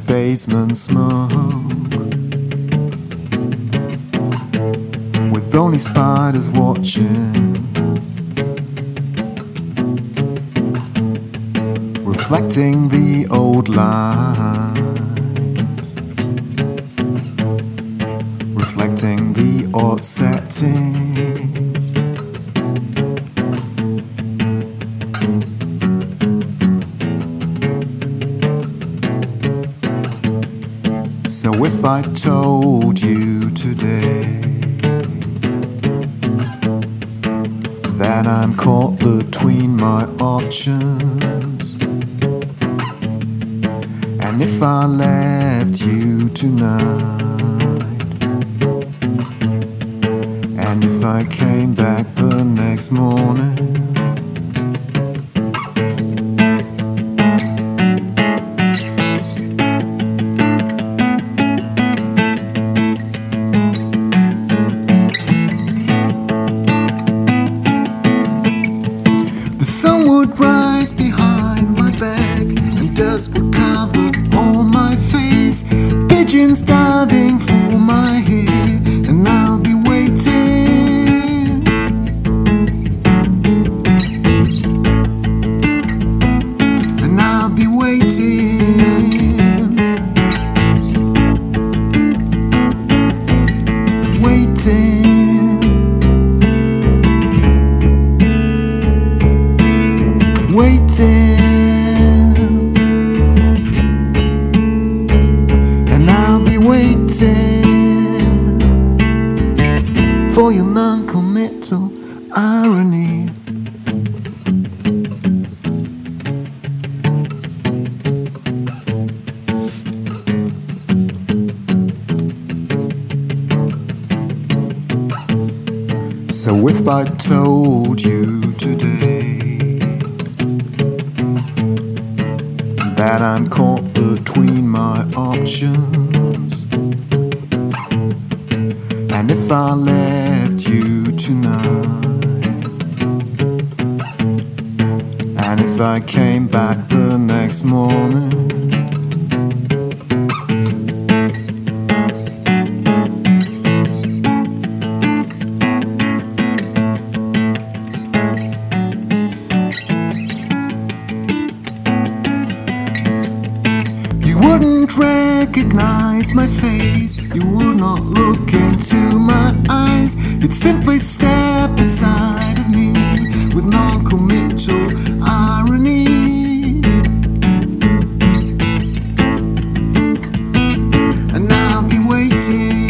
basement smoke, with only spiders watching, reflecting the old lines, reflecting the odd settings. So if I told you today that I'm caught between my options, and if I left you tonight, and if I came back the next morning, the sun would rise behind my back and dust would cover all my face, pigeons diving for my hair, and I'll be waiting, and I'll be waiting, waiting, waiting. For your non-committal irony. So if I told you today that I'm caught between my options, and if I left you tonight, and if I came back the next morning, you wouldn't recognize my face, you would not look into my eyes, you'd simply step aside of me with non-committal irony. And I'll be waiting,